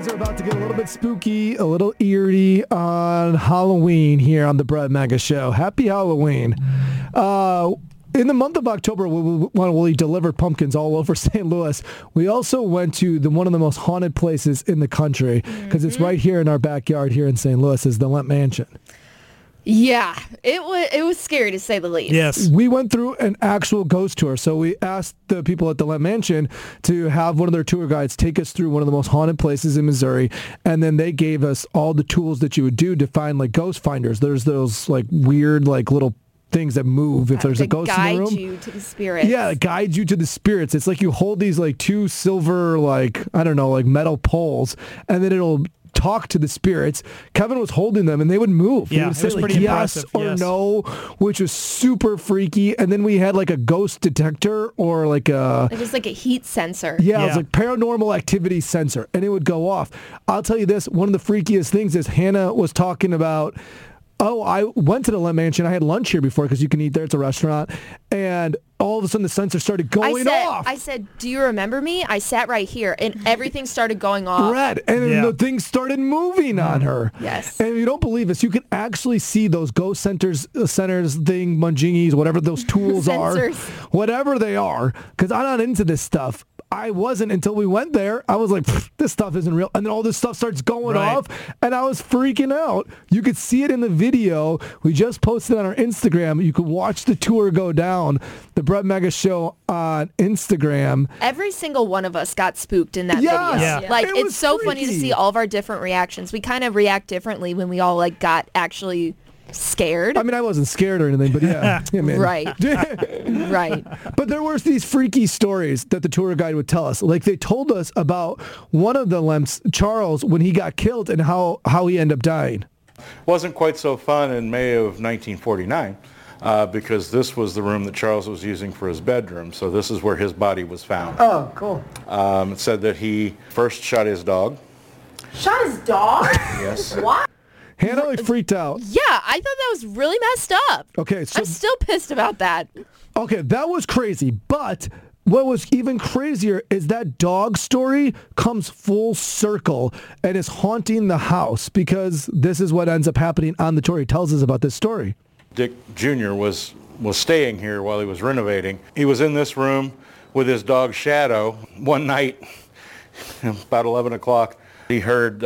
are about to get a little bit spooky, a little eerie on Halloween here on the Brett Mega Show. Happy Halloween. In the month of October, when we delivered pumpkins all over St. Louis, we also went to one of the most haunted places in the country because it's right here in our backyard here in St. Louis is the Lemp Mansion. Yeah, it was scary to say the least. Yes. We went through an actual ghost tour. So we asked the people at the Lemp Mansion to have one of their tour guides take us through one of the most haunted places in Missouri. And then they gave us all the tools that you would do to find like ghost finders. There's those like weird like little things that move if there's a ghost in the room. Guide you to the spirits. Yeah, it guides you to the spirits. It's like you hold these like two silver like, I don't know, like metal poles and then it'll talk to the spirits. Kevin was holding them and they would move. Yeah, He would say it was like pretty yes impressive, or yes. no, which was super freaky. And then we had like a ghost detector or like a... It was like a heat sensor. Yeah, it was Yeah. like paranormal activity sensor and it would go off. I'll tell you this, one of the freakiest things is Hannah was talking about, oh, I went to the Lemp Mansion. I had lunch here before because you can eat there. It's a restaurant. And all of a sudden the sensor started going off. I said, do you remember me? I sat right here and everything started going off. Red. And then Yeah. the thing started moving on her. Yes. And if you don't believe us, you can actually see those ghost centers thing, Munjingis, whatever those tools are. Sensors. Whatever they are. Because I'm not into this stuff. I wasn't until we went there. I was like, this stuff isn't real. And then all this stuff starts going Right. off. And I was freaking out. You could see it in the video. We just posted on our Instagram. You could watch the tour go down. The Brett Mega Show on Instagram. Every single one of us got spooked in that Yes. video. Yeah. Like, It it's was so funny to freaky. see all of our different reactions. We kind of react differently when we all like got actually scared. I mean, I wasn't scared or anything, but yeah. Yeah, man. Right. Right. But there were these freaky stories that the tour guide would tell us. Like they told us about one of the Lemps, Charles, when he got killed and how he ended up dying. Wasn't quite so fun in May of 1949 because this was the room that Charles was using for his bedroom. So this is where his body was found. Oh, cool. It said that he first shot his dog. Shot his dog? Yes. What? Hannah like freaked out. Yeah, I thought that was really messed up. Okay, so I'm still pissed about that. okay, that was crazy. But what was even crazier is that dog story comes full circle and is haunting the house because this is what ends up happening on the tour. He tells us about this story. Dick Jr. was staying here while he was renovating. He was in this room with his dog Shadow. One night, about 11 o'clock, he heard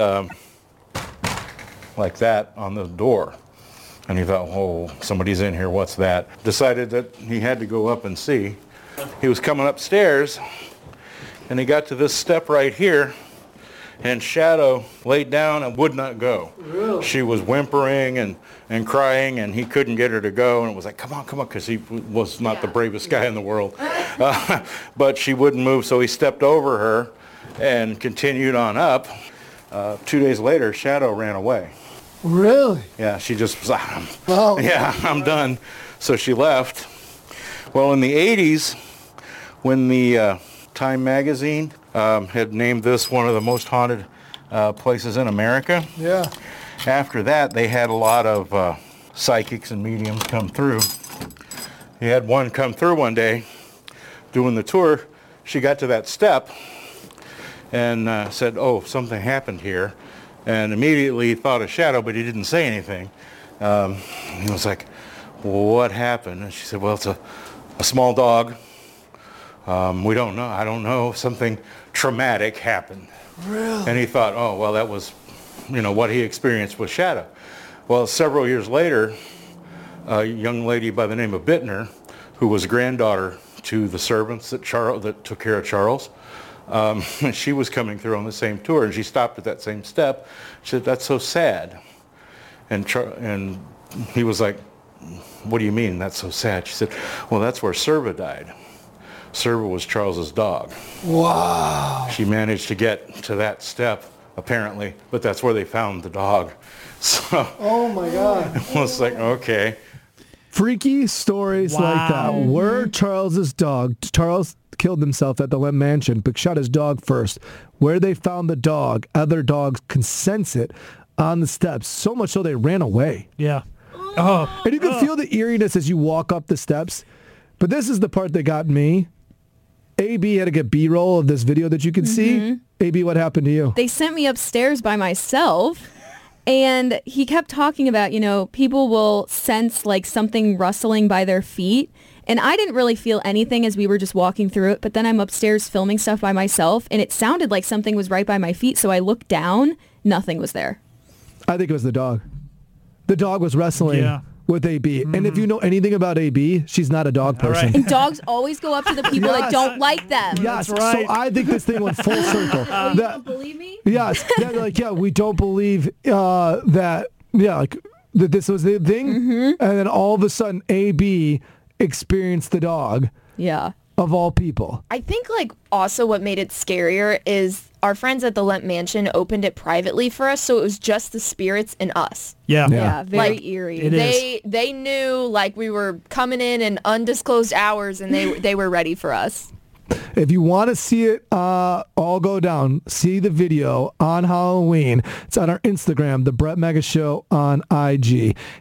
like that on the door. And he thought, oh, somebody's in here, what's that? Decided that he had to go up and see. He was coming upstairs, and he got to this step right here, and Shadow laid down and would not go. Really? She was whimpering and crying, and he couldn't get her to go, and it was like, come on, because he was not the bravest guy in the world. But she wouldn't move, so he stepped over her and continued on up. 2 days later, Shadow ran away. Really? Yeah, she just was, Oh. yeah, I'm done. So she left. Well, in the 80s, when the Time magazine had named this one of the most haunted places in America, Yeah. after that, they had a lot of psychics and mediums come through. He had one come through one day doing the tour. She got to that step and said, oh, something happened here. And immediately he thought of Shadow, but he didn't say anything. He was like, well, what happened? And she said, well, it's a small dog. We don't know. I don't know. Something traumatic happened. Really? And he thought, oh, well, that was, what he experienced with Shadow. Well, several years later, a young lady by the name of Bittner, who was granddaughter to the servants that took care of Charles, she was coming through on the same tour, and she stopped at that same step. She said, that's so sad. And he was like, what do you mean that's so sad? She said, well, that's where Serva died. Serva was Charles's dog. Wow. She managed to get to that step, apparently, but that's where they found the dog. So Oh, my God. it was like, okay. Freaky stories like that. Where Charles's dog, Charles killed himself at the Lemp Mansion, but shot his dog first. Where they found the dog, other dogs can sense it on the steps, so much so they ran away. Yeah. Oh. And you can feel the eeriness as you walk up the steps. But this is the part that got me. AB had to get B-roll of this video that you can see. AB, what happened to you? They sent me upstairs by myself. And he kept talking about, people will sense like something rustling by their feet. And I didn't really feel anything as we were just walking through it. But then I'm upstairs filming stuff by myself, and it sounded like something was right by my feet. So I looked down. Nothing was there. I think it was the dog. The dog was wrestling with AB. And if you know anything about AB, she's not a dog person. And dogs always go up to the people that don't like them. Yes, That's right. so I think this thing went full circle. You don't believe me? Yes, we don't believe that this was the thing. And then all of a sudden, AB experienced the dog. Yeah. Of all people. I think also what made it scarier is our friends at the Lemp Mansion opened it privately for us, so it was just the spirits and us. Yeah. Yeah, very eerie. It is. They knew we were coming in undisclosed hours, and they were ready for us. If you want to see it all go down, see the video on Halloween. It's on our Instagram, The Brett Mega Show on IG.